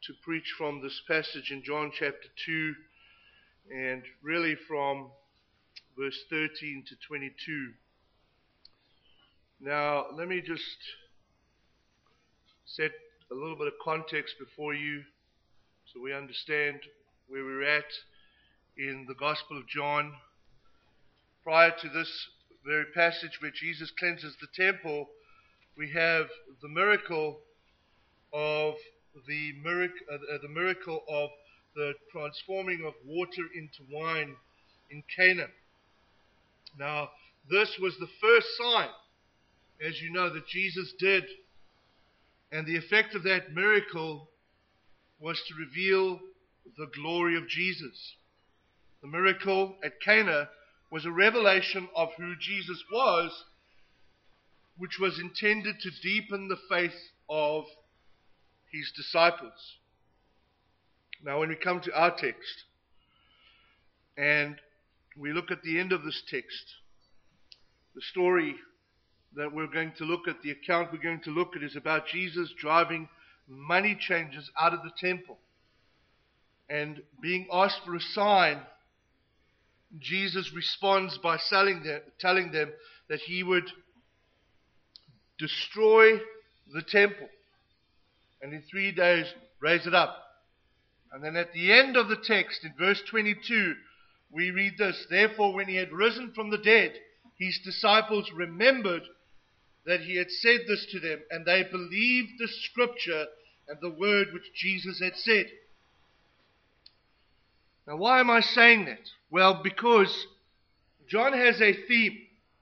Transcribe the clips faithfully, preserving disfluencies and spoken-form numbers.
to preach from this passage in John chapter two, and really from verse thirteen to twenty-two. Now, let me just set a little bit of context before you so we understand where we're at in the Gospel of John. Prior to this very passage where Jesus cleanses the temple, we have the miracle of the miracle, uh, the miracle of the transforming of water into wine in Cana. Now, this was the first sign, as you know, that Jesus did, and the effect of that miracle was to reveal the glory of Jesus. The miracle at Cana was a revelation of who Jesus was, which was intended to deepen the faith of his disciples. Now, when we come to our text, and we look at the end of this text, the story that we're going to look at, the account we're going to look at, is about Jesus driving money changers out of the temple. And being asked for a sign, Jesus responds by telling them, telling them that he would destroy the temple and in three days raise it up. And then at the end of the text, in verse twenty-two, we read this: "Therefore, when he had risen from the dead, his disciples remembered that he had said this to them, and they believed the scripture and the word which Jesus had said." Now, why am I saying that? Well, because John has a theme.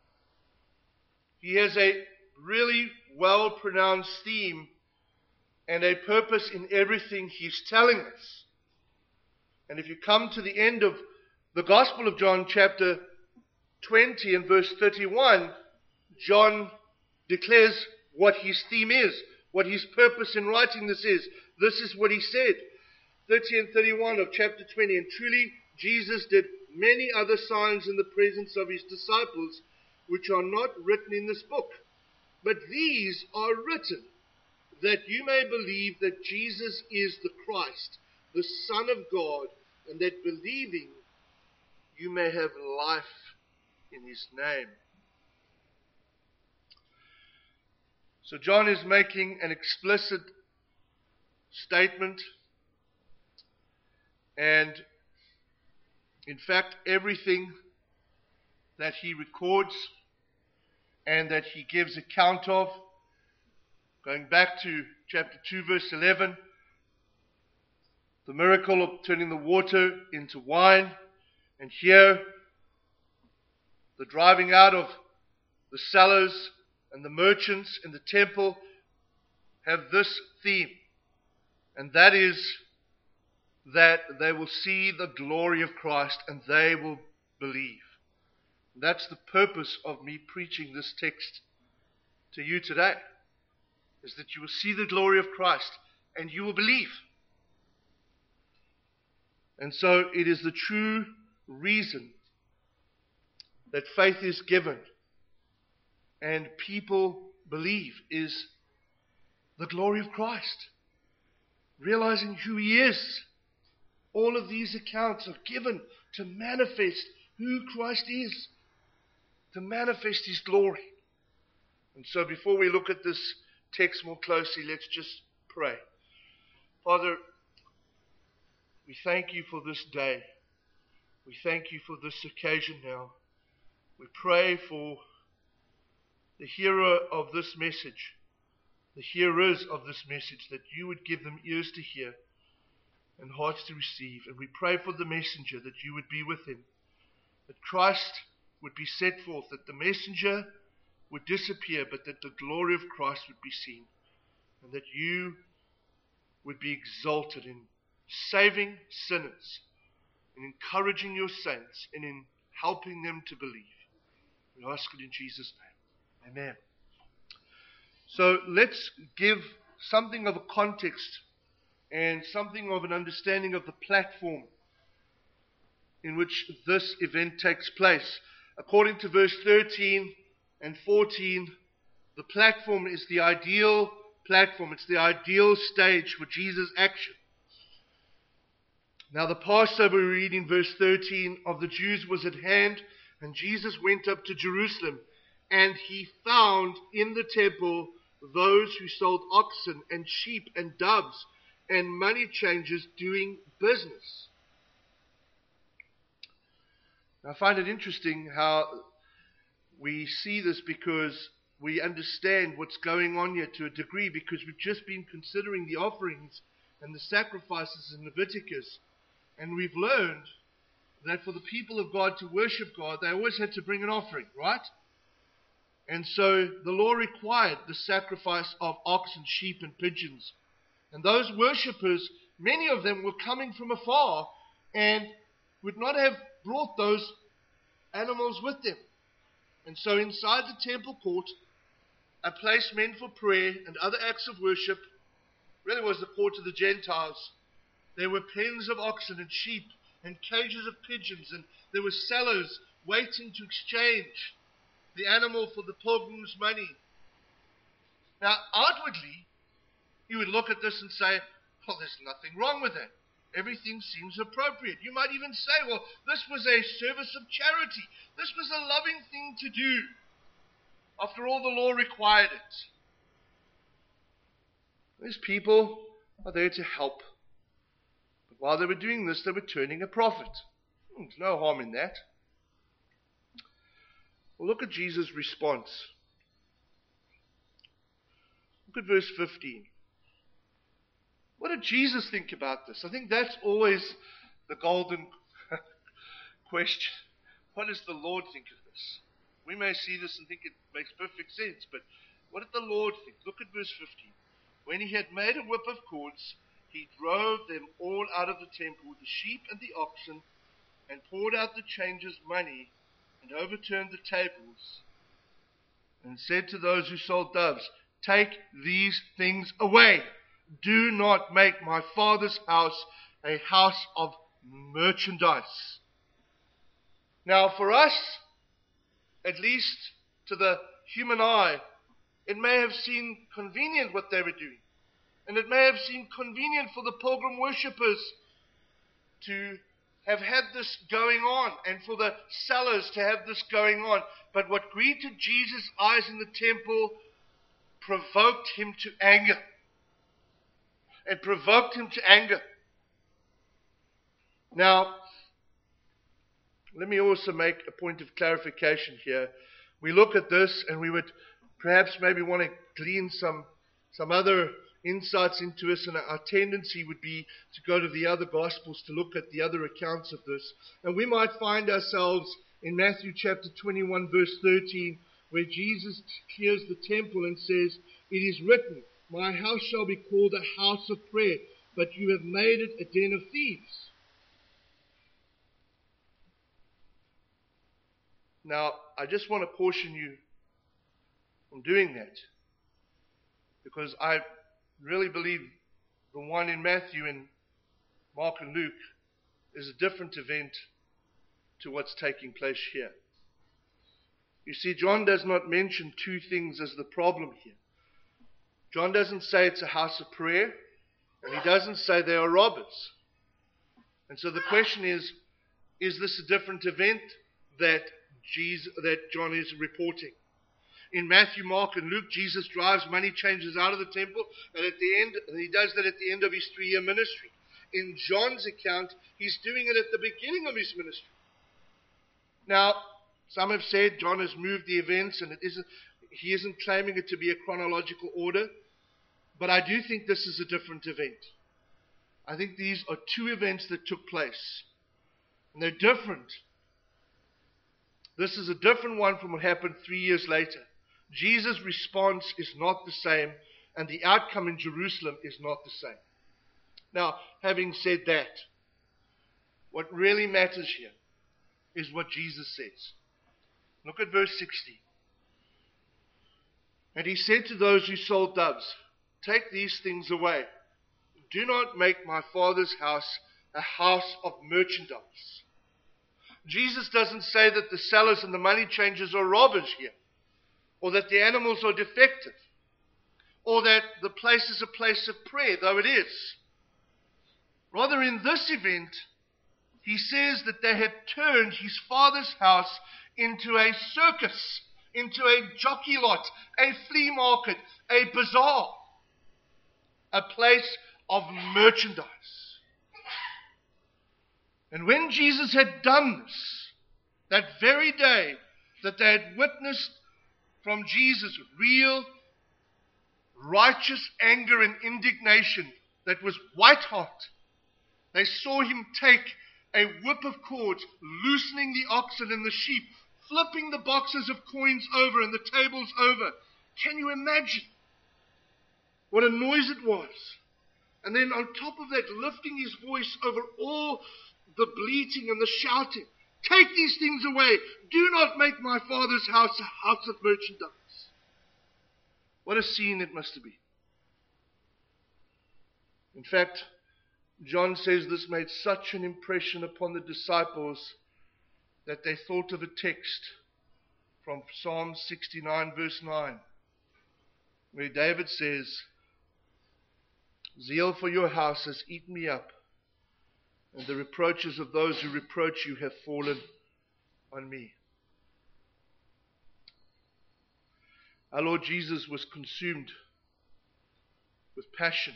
He has a really well-pronounced theme and a purpose in everything he's telling us. And if you come to the end of the Gospel of John, chapter twenty and verse thirty-one, John declares what his theme is, what his purpose in writing this is. This is what he said. thirty and thirty-one of chapter twenty, "And truly Jesus did many other signs in the presence of his disciples, which are not written in this book. But these are written, that you may believe that Jesus is the Christ, the Son of God, and that believing you may have life in his name." So John is making an explicit statement, and in fact everything that he records and that he gives account of, going back to chapter two verse eleven, the miracle of turning the water into wine, and here the driving out of the sellers and the merchants in the temple, have this theme, and that is that they will see the glory of Christ and they will believe. That's the purpose of me preaching this text to you today, is that you will see the glory of Christ and you will believe. And so it is the true reason that faith is given and people believe, is the glory of Christ. Realizing who he is. All of these accounts are given to manifest who Christ is, to manifest his glory. And so before we look at this text more closely, let's just pray. Father, we thank you for this day. We thank you for this occasion now. We pray for the hearer of this message, the hearers of this message, that you would give them ears to hear and hearts to receive. And we pray for the messenger, that you would be with him, that Christ would be set forth, that the messenger would disappear, but that the glory of Christ would be seen, and that you would be exalted in saving sinners, in encouraging your saints, and in helping them to believe. We ask it in Jesus' name. Amen. So let's give something of a context and something of an understanding of the platform in which this event takes place. According to verse thirteen and fourteen, the platform is the ideal platform. It's the ideal stage for Jesus' action. Now the Passover, we read in verse thirteen, of the Jews was at hand, and Jesus went up to Jerusalem, and he found in the temple those who sold oxen and sheep and doves and money changers doing business. I find it interesting how we see this, because we understand what's going on here to a degree, because we've just been considering the offerings and the sacrifices in Leviticus. And we've learned that for the people of God to worship God, they always had to bring an offering, right? And so the law required the sacrifice of oxen, sheep, and pigeons. And those worshippers, many of them were coming from afar and would not have brought those animals with them. And so inside the temple court, a place meant for prayer and other acts of worship, really was the court of the Gentiles. There were pens of oxen and sheep and cages of pigeons, and there were sellers waiting to exchange the animal for the pilgrim's money. Now, outwardly, you would look at this and say, well, there's nothing wrong with that. Everything seems appropriate. You might even say, well, this was a service of charity. This was a loving thing to do. After all, the law required it. These people are there to help. But while they were doing this, they were turning a profit. There's no harm in that. Well, look at Jesus' response. Look at verse fifteen. What did Jesus think about this? I think that's always the golden question. What does the Lord think of this? We may see this and think it makes perfect sense, but what did the Lord think? Look at verse fifteen. When he had made a whip of cords, he drove them all out of the temple, the sheep and the oxen, and poured out the changers' money, and overturned the tables, and said to those who sold doves, take these things away. Do not make my Father's house a house of merchandise. Now for us, at least to the human eye, it may have seemed convenient what they were doing. And it may have seemed convenient for the pilgrim worshippers to have had this going on, and for the sellers to have this going on. But what greeted Jesus' eyes in the temple provoked him to anger. It provoked him to anger. Now, let me also make a point of clarification here. We look at this and we would perhaps maybe want to glean some, some other insights into us, and our tendency would be to go to the other Gospels to look at the other accounts of this. And we might find ourselves in Matthew chapter twenty-one, verse thirteen, where Jesus clears the temple and says, it is written, my house shall be called a house of prayer, but you have made it a den of thieves. Now, I just want to caution you from doing that, because I really believe the one in Matthew and Mark and Luke is a different event to what's taking place here. You see, John does not mention two things as the problem here. John doesn't say it's a house of prayer, and he doesn't say they are robbers. And so the question is, is this a different event that Jesus, that John is reporting? In Matthew, Mark, and Luke, Jesus drives money changers out of the temple, and at the end, and he does that at the end of his three-year ministry. In John's account, he's doing it at the beginning of his ministry. Now, some have said John has moved the events, and it isn't, he isn't claiming it to be a chronological order, but I do think this is a different event. I think these are two events that took place, and they're different. This is a different one from what happened three years later. Jesus' response is not the same, and the outcome in Jerusalem is not the same. Now, having said that, what really matters here is what Jesus says. Look at verse sixty. And he said to those who sold doves, take these things away. Do not make my Father's house a house of merchandise. Jesus doesn't say that the sellers and the money changers are robbers here, or that the animals are defective, or that the place is a place of prayer, though it is. Rather, in this event, he says that they had turned his father's house into a circus, into a jockey lot, a flea market, a bazaar, a place of merchandise. And when Jesus had done this, that very day that they had witnessed from Jesus real, righteous anger and indignation that was white hot, they saw him take a whip of cords, loosening the oxen and the sheep, flipping the boxes of coins over and the tables over. Can you imagine what a noise it was? And then on top of that, lifting his voice over all the bleating and the shouting. Take these things away. Do not make my father's house a house of merchandise. What a scene it must have been. In fact, John says this made such an impression upon the disciples that they thought of a text from Psalm sixty-nine verse nine, where David says, "Zeal for your house has eaten me up, and the reproaches of those who reproach you have fallen on me." Our Lord Jesus was consumed with passion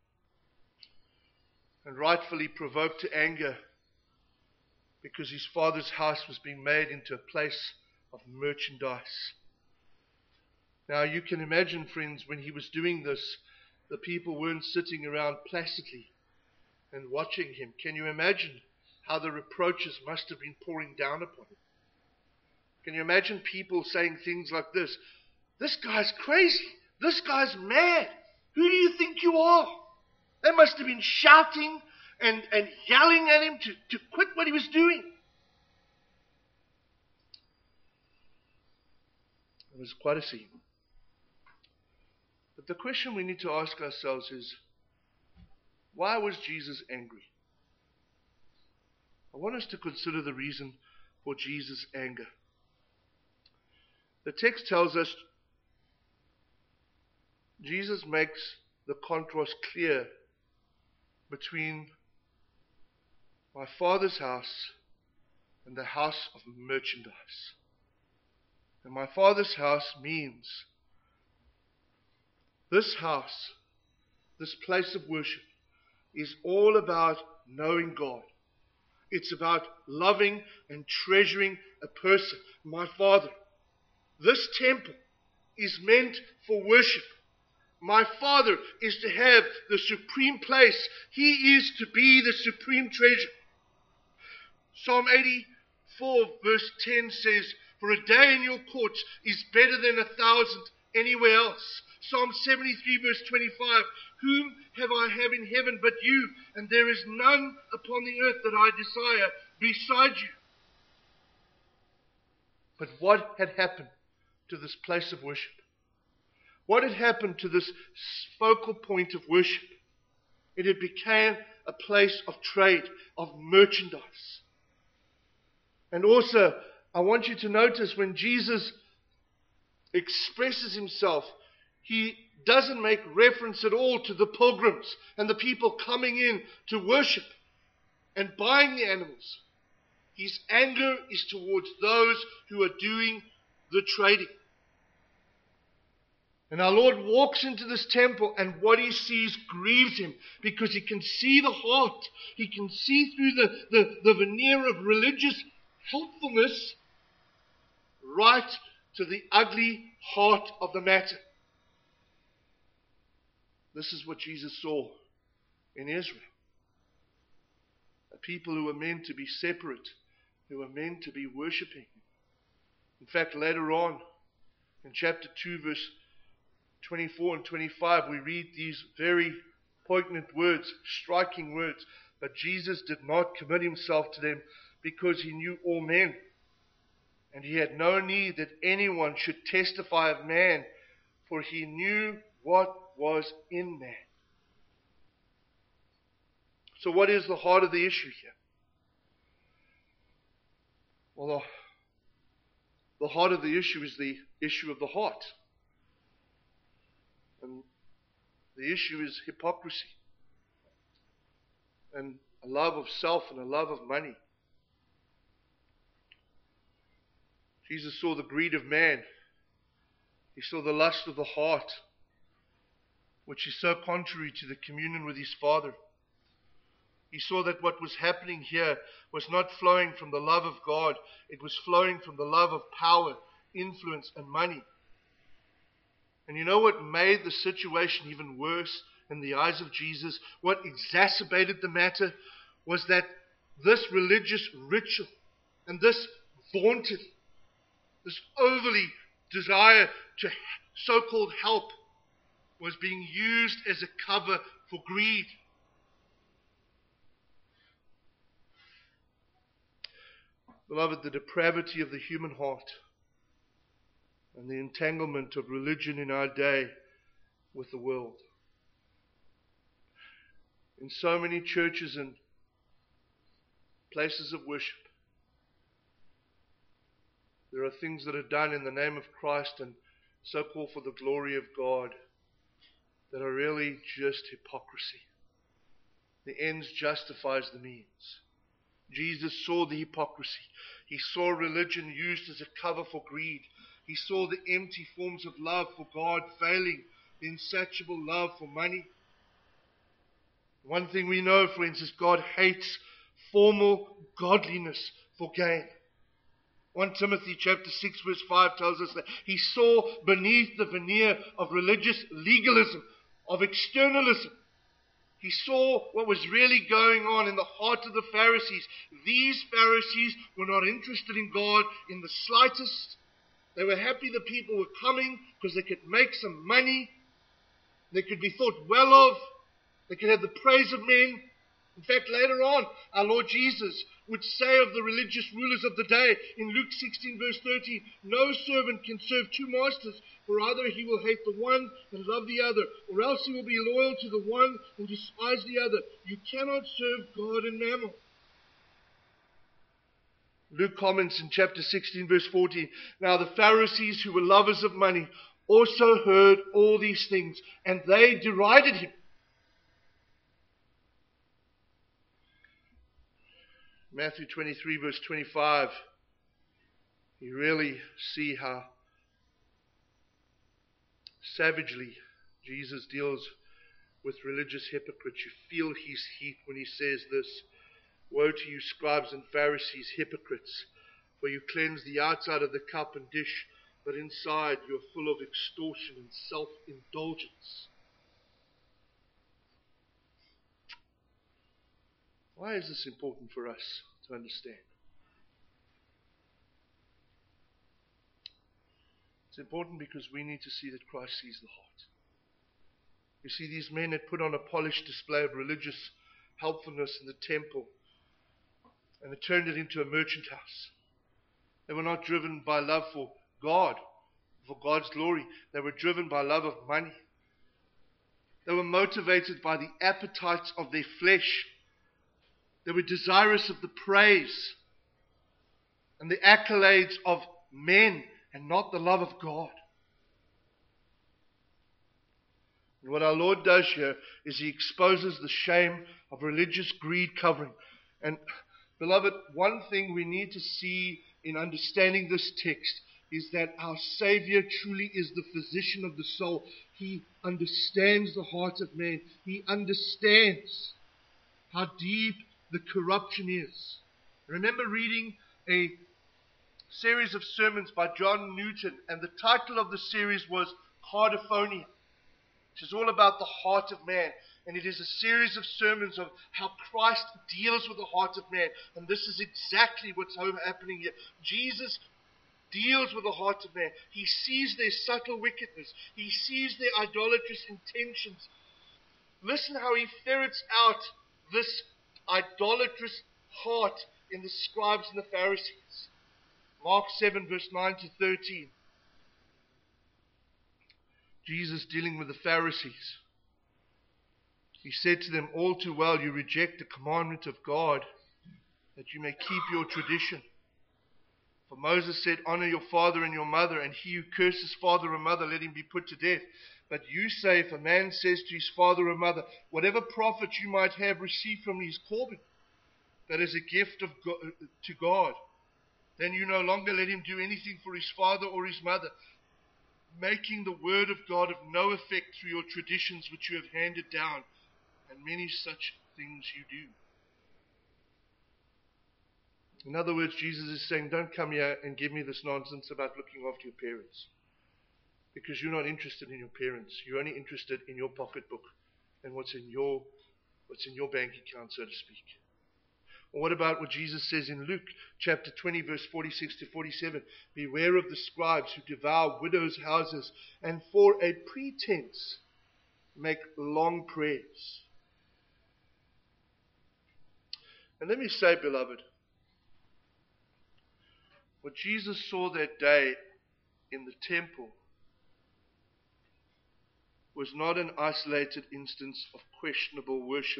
and rightfully provoked to anger because his father's house was being made into a place of merchandise. Now you can imagine, friends, when he was doing this, the people weren't sitting around placidly and watching him. Can you imagine how the reproaches must have been pouring down upon him? Can you imagine people saying things like this? This guy's crazy. This guy's mad. Who do you think you are? They must have been shouting and, and yelling at him to, to quit what he was doing. It was quite a scene. But the question we need to ask ourselves is, why was Jesus angry? I want us to consider the reason for Jesus' anger. The text tells us Jesus makes the contrast clear between my Father's house and the house of merchandise. And my Father's house means this house, this place of worship, is all about knowing God. It's about loving and treasuring a person, my Father. This temple is meant for worship. My Father is to have the supreme place. He is to be the supreme treasure. Psalm eighty-four verse ten says, "For a day in your courts is better than a thousand anywhere else." Psalm seventy-three verse twenty-five, "Whom have I have in heaven but you? And there is none upon the earth that I desire beside you." But what had happened to this place of worship? What had happened to this focal point of worship? It had become a place of trade, of merchandise. And also, I want you to notice when Jesus expresses himself, he doesn't make reference at all to the pilgrims and the people coming in to worship and buying the animals. His anger is towards those who are doing the trading. And our Lord walks into this temple, and what he sees grieves him, because he can see the heart. He can see through the, the, the veneer of religious helpfulness right to the ugly heart of the matter. This is what Jesus saw in Israel. A people who were meant to be separate, who were meant to be worshipping. In fact, later on, in chapter two, verse twenty-four and twenty-five, we read these very poignant words, striking words. But Jesus did not commit himself to them because he knew all men. And he had no need that anyone should testify of man, for he knew what was in man. So what is the heart of the issue here? Well, the, the heart of the issue is the issue of the heart. And the issue is hypocrisy. and a love of self and a love of money. Jesus saw the greed of man. He saw the lust of the heart, which is so contrary to the communion with his Father. He saw that what was happening here was not flowing from the love of God. It was flowing from the love of power, influence, and money. And you know what made the situation even worse in the eyes of Jesus? What exacerbated the matter was that this religious ritual and this vaunted, this overly desire to so-called help was being used as a cover for greed. Beloved, the depravity of the human heart and the entanglement of religion in our day with the world. In so many churches and places of worship, there are things that are done in the name of Christ and so called for the glory of God that are really just hypocrisy. The ends justifies the means. Jesus saw the hypocrisy. He saw religion used as a cover for greed. He saw the empty forms of love for God failing the insatiable love for money. One thing we know, for instance, God hates formal godliness for gain. First Timothy chapter six verse five tells us that he saw beneath the veneer of religious legalism, of externalism. He saw what was really going on in the heart of the Pharisees. These Pharisees were not interested in God in the slightest. They were happy the people were coming because they could make some money. They could be thought well of. They could have the praise of men. In fact, later on, our Lord Jesus would say of the religious rulers of the day in Luke sixteen verse thirteen, no servant can serve two masters, for either he will hate the one and love the other, or else he will be loyal to the one and despise the other. You cannot serve God and mammon. Luke comments in chapter sixteen verse fourteen, now the Pharisees who were lovers of money also heard all these things, and they derided him. Matthew twenty-three verse twenty-five, you really see how savagely Jesus deals with religious hypocrites. You feel his heat when he says this, woe to you scribes and Pharisees, hypocrites, for you cleanse the outside of the cup and dish, but inside you are full of extortion and self-indulgence. Why is this important for us to understand? It's important because we need to see that Christ sees the heart. You see, these men had put on a polished display of religious helpfulness in the temple, and it turned it into a merchant house. They were not driven by love for God, for God's glory. They were driven by love of money. They were motivated by the appetites of their flesh. They were desirous of the praise and the accolades of men and not the love of God. And what our Lord does here is he exposes the shame of religious greed covering. And beloved, one thing we need to see in understanding this text is that our Savior truly is the physician of the soul. He understands the heart of man. He understands how deep the corruption is. I remember reading a series of sermons by John Newton, and the title of the series was Cardiphonia, which is all about the heart of man. And it is a series of sermons of how Christ deals with the heart of man. And this is exactly what's happening here. Jesus deals with the heart of man. He sees their subtle wickedness. He sees their idolatrous intentions. Listen how he ferrets out this idolatrous heart in the scribes and the Pharisees. Mark seven verse nine to thirteen. Jesus dealing with the Pharisees. He said to them, all too well you reject the commandment of God, that you may keep your tradition. For Moses said, honor your father and your mother, and he who curses father or mother, let him be put to death. But you say, if a man says to his father or mother, whatever profit you might have received from me is Corban, that is a gift of God, to God, then you no longer let him do anything for his father or his mother, making the word of God of no effect through your traditions which you have handed down, and many such things you do. In other words, Jesus is saying, don't come here and give me this nonsense about looking after your parents. Because you're not interested in your parents. You're only interested in your pocketbook and what's in your, what's in your bank account, so to speak. Or what about what Jesus says in Luke chapter twenty, verse forty-six to forty-seven? Beware of the scribes who devour widows' houses and for a pretense make long prayers. And let me say, beloved, what Jesus saw that day in the temple was not an isolated instance of questionable worship.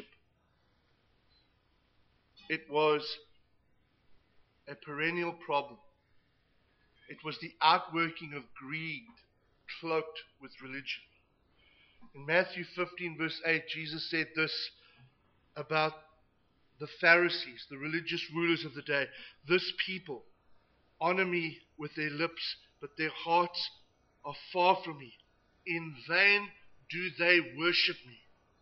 It was a perennial problem. It was the outworking of greed cloaked with religion. In Matthew fifteen, verse eight, Jesus said this about the Pharisees, the religious rulers of the day. This people honor me with their lips, but their hearts are far from me. In vain do they worship me.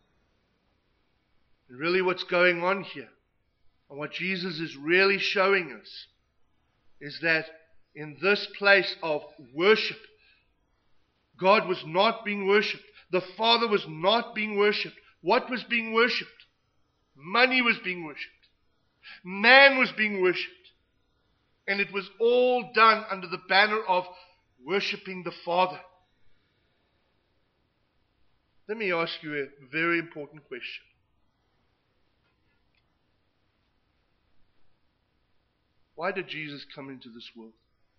And really what's going on here, and what Jesus is really showing us, is that in this place of worship, God was not being worshipped. The Father was not being worshipped. What was being worshipped? Money was being worshipped. Man was being worshipped. And it was all done under the banner of worshipping the Father. Let me ask you a very important question. Why did Jesus come into this world?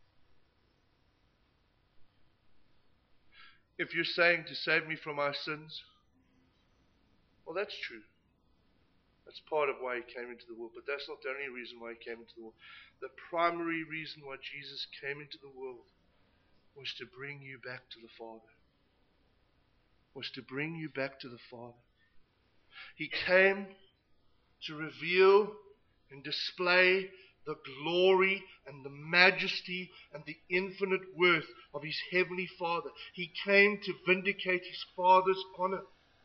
If you're saying to save me from my sins, well, that's true. That's part of why he came into the world, but that's not the only reason why he came into the world. The primary reason why Jesus came into the world was to bring you back to the Father. Was to bring you back to the Father. He came to reveal and display the glory and the majesty and the infinite worth of his heavenly Father. He came to vindicate his Father's honor.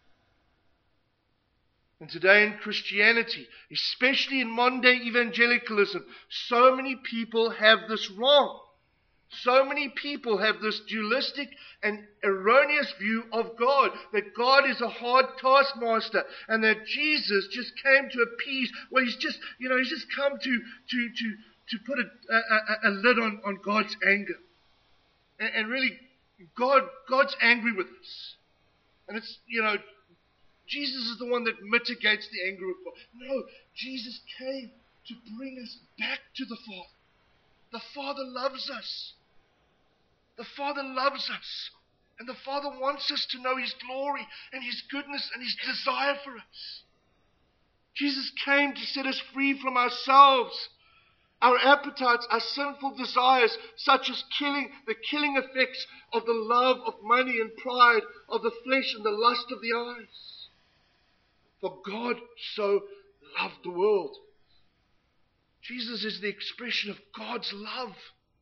And today in Christianity, especially in modern day evangelicalism, so many people have this wrong. So many people have this dualistic and erroneous view of God, that God is a hard taskmaster, and that Jesus just came to appease. Well, he's just, you know, he's just come to to to to put a, a, a lid on, on God's anger. And, and really, God God's angry with us, and it's, you know, Jesus is the one that mitigates the anger of God. No, Jesus came to bring us back to the Father. The Father loves us. The Father loves us. And the Father wants us to know his glory and his goodness and his desire for us. Jesus came to set us free from ourselves, our appetites, our sinful desires, such as killing, the killing effects of the love of money and pride, of the flesh and the lust of the eyes. For God so loved the world. Jesus is the expression of God's love.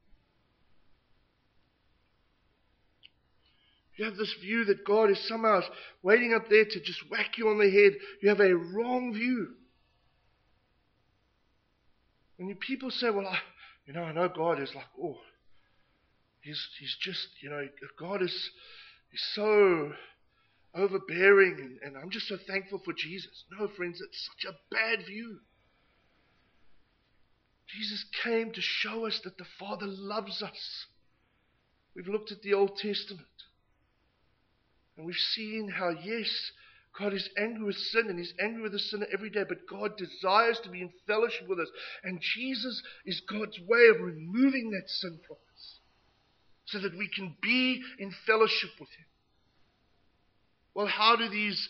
You have this view that God is somehow waiting up there to just whack you on the head. You have a wrong view. When you people say, well, I, you know, I know God is like, oh, he's he's just, you know, God is he's so overbearing, and, and I'm just so thankful for Jesus. No, friends, it's such a bad view. Jesus came to show us that the Father loves us. We've looked at the Old Testament. And we've seen how, yes, God is angry with sin, and he's angry with the sinner every day, but God desires to be in fellowship with us. And Jesus is God's way of removing that sin from us, so that we can be in fellowship with him. Well, how do these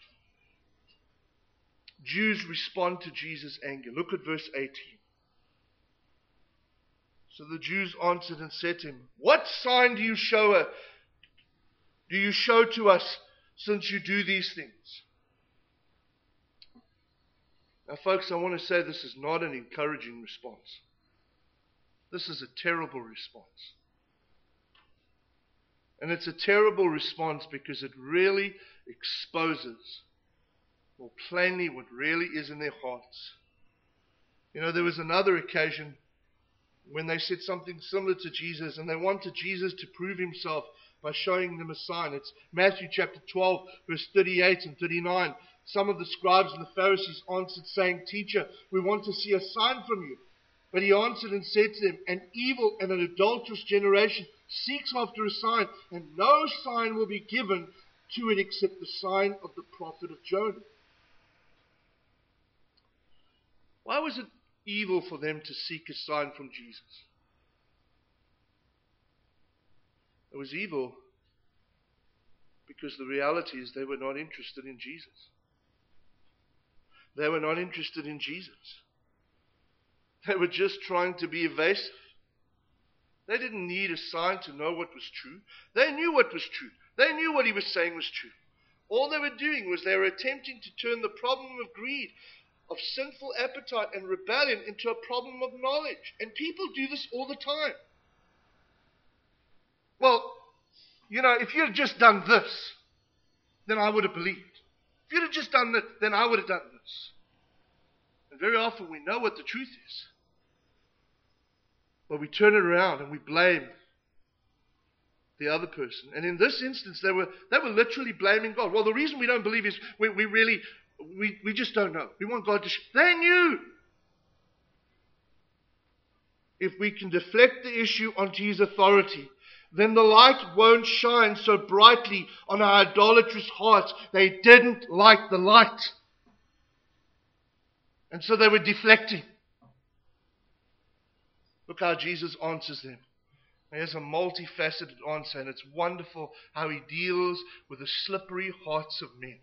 Jews respond to Jesus' anger? Look at verse eighteen. So the Jews answered and said to him, what sign do you show do you show to us since you do these things? Now, folks, I want to say this is not an encouraging response. This is a terrible response. And it's a terrible response because it really exposes more plainly what really is in their hearts. You know, there was another occasion when they said something similar to Jesus, and they wanted Jesus to prove himself by showing them a sign. It's Matthew chapter twelve, verse thirty-eight and thirty-nine. Some of the scribes and the Pharisees answered, saying, Teacher, we want to see a sign from you. But he answered and said to them, An evil and an adulterous generation seeks after a sign, and no sign will be given to it except the sign of the prophet of Jonah. Why was it evil for them to seek a sign from Jesus? It was evil because the reality is they were not interested in Jesus. They were not interested in Jesus. They were just trying to be evasive. They didn't need a sign to know what was true. They knew what was true. They knew what he was saying was true. All they were doing was they were attempting to turn the problem of greed, of sinful appetite and rebellion into a problem of knowledge. And people do this all the time. Well, you know, if you had just done this, then I would have believed. If you'd have just done that, then I would have done this. And very often we know what the truth is. But we turn it around and we blame the other person. And in this instance, they were they were literally blaming God. Well, the reason we don't believe is we, we really, we, we just don't know. We want God to... Sh- they knew. If we can deflect the issue onto his authority, then the light won't shine so brightly on our idolatrous hearts. They didn't like the light. And so they were deflecting. Look how Jesus answers them. He has a multifaceted answer, and it's wonderful how he deals with the slippery hearts of men.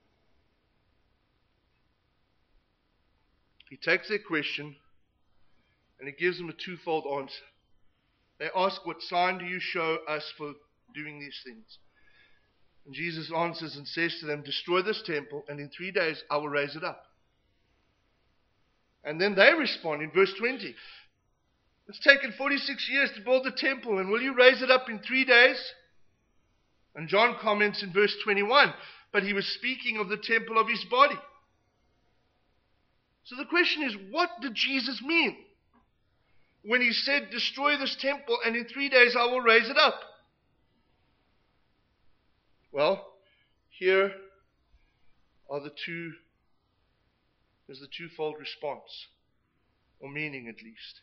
He takes their question and he gives them a twofold answer. They ask, what sign do you show us for doing these things? And Jesus answers and says to them, destroy this temple, and in three days I will raise it up. And then they respond in verse twenty. It's taken forty-six years to build the temple, and will you raise it up in three days? And John comments in verse twenty-one, but he was speaking of the temple of his body. So the question is, what did Jesus mean when he said, destroy this temple, and in three days I will raise it up? Well, here are the two, there's the twofold response, or meaning at least.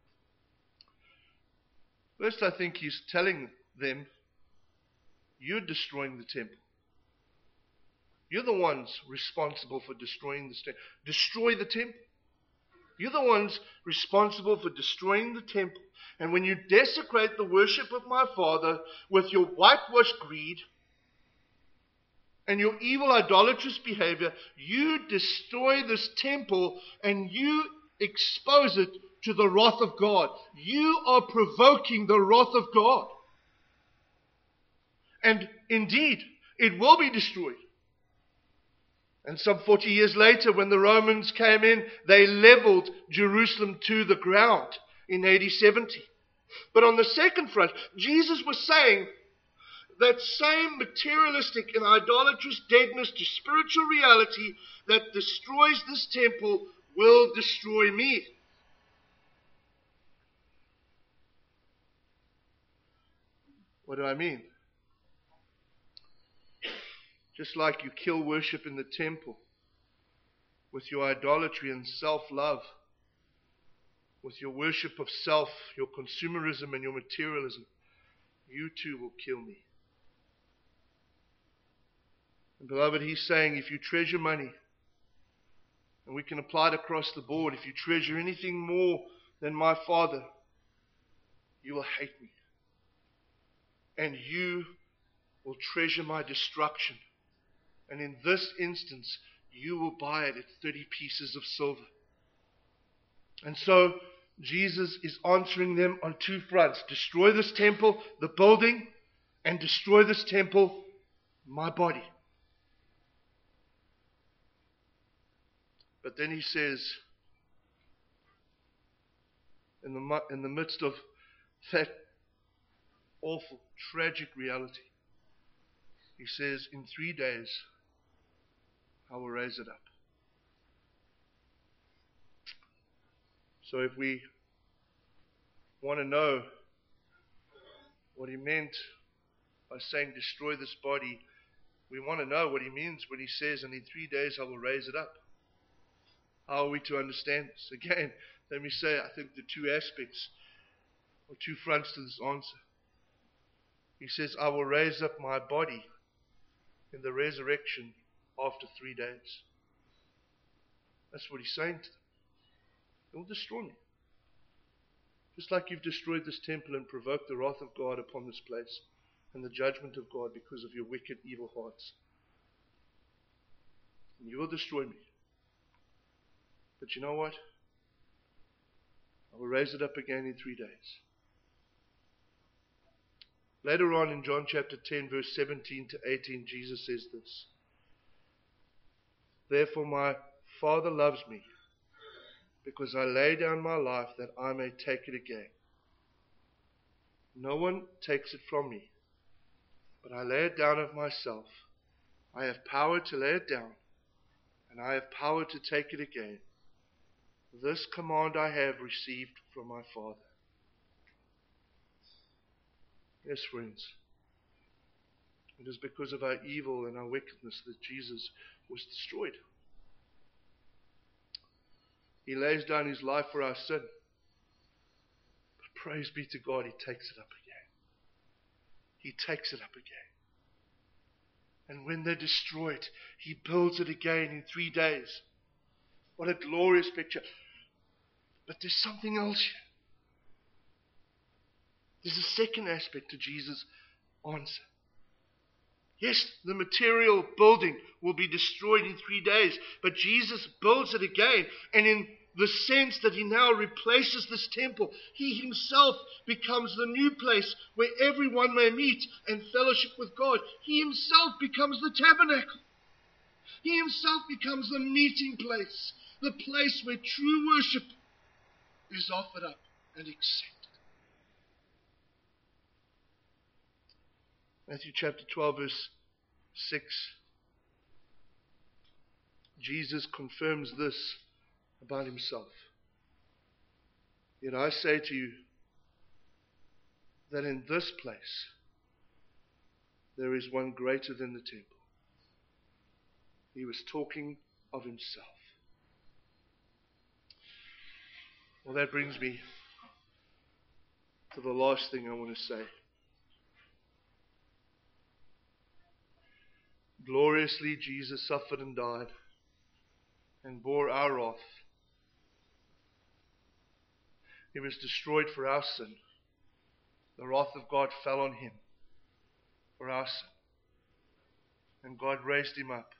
First, I think he's telling them, you're destroying the temple. You're the ones responsible for destroying the temple. Destroy the temple. You're the ones responsible for destroying the temple. And when you desecrate the worship of my Father with your whitewashed greed and your evil idolatrous behavior, you destroy this temple and you expose it to the wrath of God. You are provoking the wrath of God. And indeed, it will be destroyed. And some forty years later, when the Romans came in, they leveled Jerusalem to the ground in A D seventy. But on the second front, Jesus was saying that same materialistic and idolatrous deadness to spiritual reality that destroys this temple will destroy me. What do I mean? Just like you kill worship in the temple with your idolatry and self-love, with your worship of self, your consumerism and your materialism, you too will kill me. And beloved, he's saying if you treasure money, and we can apply it across the board, if you treasure anything more than my Father, you will hate me. And you will treasure my destruction. And in this instance, you will buy it at thirty pieces of silver. And so, Jesus is answering them on two fronts. Destroy this temple, the building, and destroy this temple, my body. But then he says, in the, in the midst of that awful, tragic reality, he says, in three days, I will raise it up. So if we want to know what he meant by saying destroy this body, we want to know what he means when he says, and in three days I will raise it up. How are we to understand this? Again, let me say, I think the two aspects or two fronts to this answer. He says, I will raise up my body in the resurrection after three days. That's what he's saying to them. It will destroy me. Just like you've destroyed this temple and provoked the wrath of God upon this place and the judgment of God because of your wicked, evil hearts. And you will destroy me. But you know what? I will raise it up again in three days. Later on in John chapter ten, verse seventeen to eighteen, Jesus says this. Therefore my Father loves me, because I lay down my life that I may take it again. No one takes it from me, but I lay it down of myself. I have power to lay it down, and I have power to take it again. This command I have received from my Father. Yes, friends, it is because of our evil and our wickedness that Jesus was destroyed. He lays down his life for our sin. But praise be to God, he takes it up again. He takes it up again. And when they're destroyed, he builds it again in three days. What a glorious picture. But there's something else here. There's a second aspect to Jesus' answer. Yes, the material building will be destroyed in three days, but Jesus builds it again, and in the sense that he now replaces this temple, he himself becomes the new place where everyone may meet and fellowship with God. He himself becomes the tabernacle. He himself becomes the meeting place, the place where true worship is offered up and accepted. Matthew chapter twelve, verse six. Jesus confirms this about himself. Yet I say to you that in this place there is one greater than the temple. He was talking of himself. Well, that brings me to the last thing I want to say. Gloriously, Jesus suffered and died and bore our wrath. He was destroyed for our sin. The wrath of God fell on him for our sin. And God raised him up.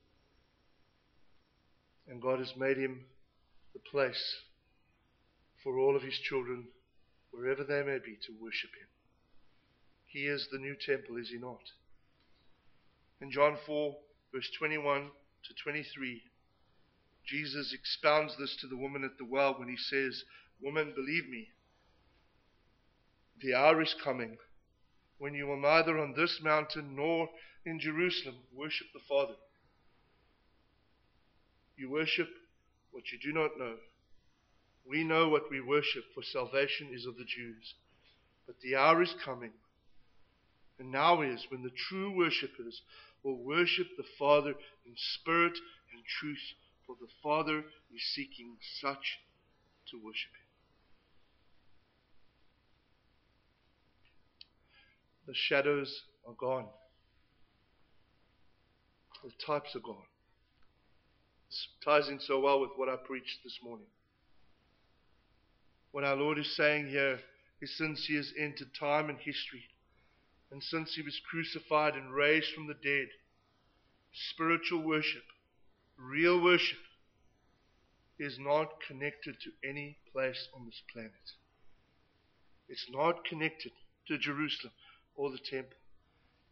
And God has made him the place for all of his children, wherever they may be, to worship him. He is the new temple, is he not? In John four, verse twenty-one to twenty-three, Jesus expounds this to the woman at the well when he says, Woman, believe me, the hour is coming when you will neither on this mountain nor in Jerusalem worship the Father. You worship what you do not know. We know what we worship, for salvation is of the Jews. But the hour is coming, and now is, when the true worshippers will worship the Father in spirit and truth, for the Father is seeking such to worship him. The shadows are gone. The types are gone. This ties in so well with what I preached this morning. What our Lord is saying here is, since he has entered time and history, and since he was crucified and raised from the dead, spiritual worship, real worship, is not connected to any place on this planet. It's not connected to Jerusalem or the temple.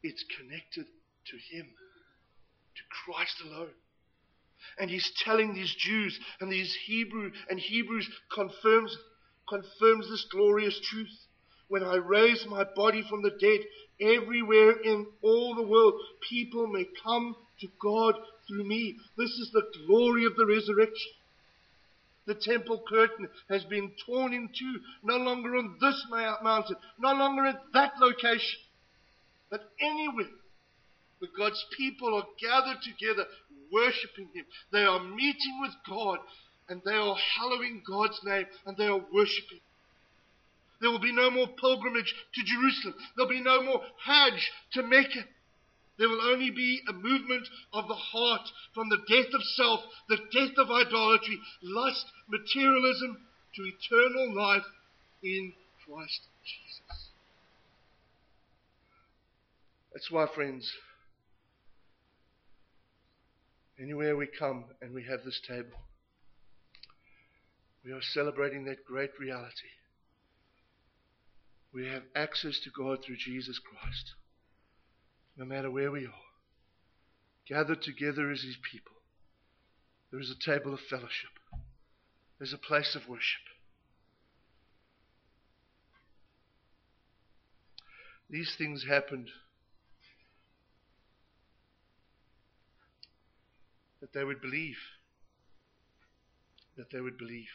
It's connected to Him, to Christ alone. And He's telling these Jews and these Hebrew and Hebrews confirms confirms this glorious truth. When I raise my body from the dead, everywhere in all the world, people may come to God through me. This is the glory of the resurrection. The temple curtain has been torn in two, no longer on this mountain, no longer at that location, but anywhere where God's people are gathered together, worshipping Him. They are meeting with God, and they are hallowing God's name, and they are worshipping. There will be no more pilgrimage to Jerusalem. There will be no more Hajj to Mecca. There will only be a movement of the heart from the death of self, the death of idolatry, lust, materialism, to eternal life in Christ Jesus. That's why, friends, anywhere we come and we have this table, we are celebrating that great reality. We have access to God through Jesus Christ, no matter where we are. Gathered together as His people, there is a table of fellowship. There's a place of worship. These things happened that they would believe. That they would believe.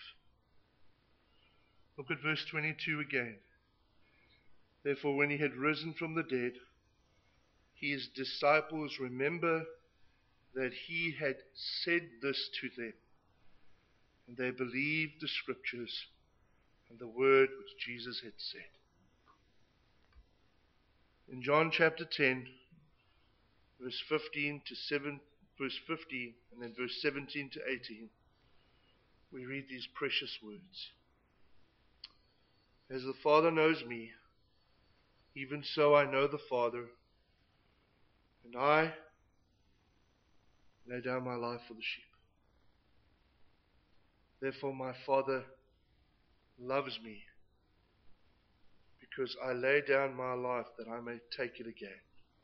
Look at verse twenty-two again. Therefore, when He had risen from the dead, His disciples remember that He had said this to them, and they believed the Scriptures and the word which Jesus had said. In John chapter ten, verse fifteen to seven, verse fifteen, and then verse seventeen to eighteen, we read these precious words. As the Father knows me, even so I know the Father, and I lay down my life for the sheep. Therefore my Father loves me, because I lay down my life that I may take it again.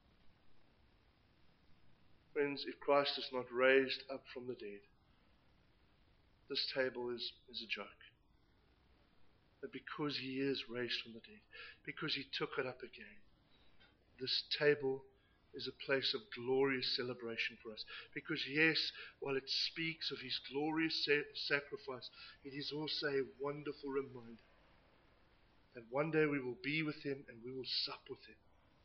Friends, if Christ is not raised up from the dead, this table is, is a joke. But because He is raised from the dead, because He took it up again, this table is a place of glorious celebration for us. Because yes, while it speaks of His glorious sa- sacrifice, it is also a wonderful reminder that one day we will be with Him and we will sup with Him.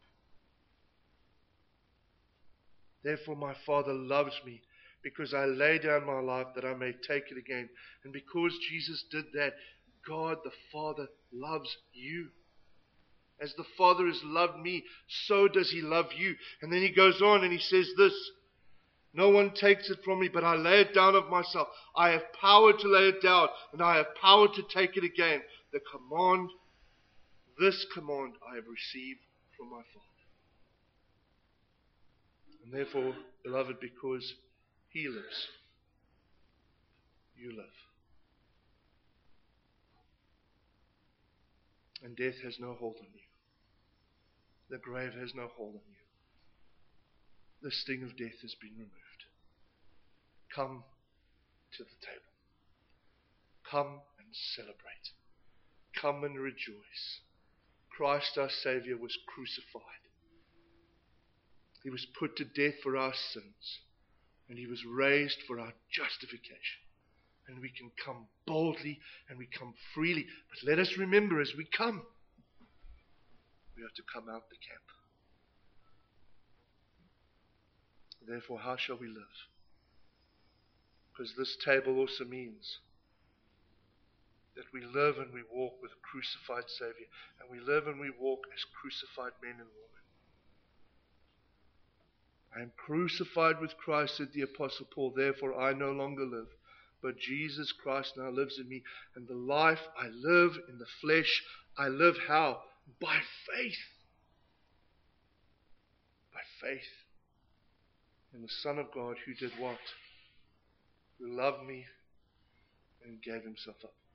Therefore my Father loves me, because I lay down my life that I may take it again. And because Jesus did that, God the Father loves you. As the Father has loved me, so does He love you. And then He goes on and He says this, no one takes it from me, but I lay it down of myself. I have power to lay it down, and I have power to take it again. The command, this command I have received from my Father. And therefore, beloved, because He lives, you live. And death has no hold on you. The grave has no hold on you. The sting of death has been removed. Come to the table. Come and celebrate. Come and rejoice. Christ our Savior was crucified. He was put to death for our sins, and He was raised for our justification. And we can come boldly and we come freely. But let us remember, as we come, we are to come out the camp. Therefore, how shall we live? Because this table also means that we live and we walk with a crucified Savior, and we live and we walk as crucified men and women. I am crucified with Christ, said the Apostle Paul. Therefore I no longer live, but Jesus Christ now lives in me. And the life I live in the flesh, I live how? By faith. By faith in the Son of God, who did what? Who loved me and gave Himself up.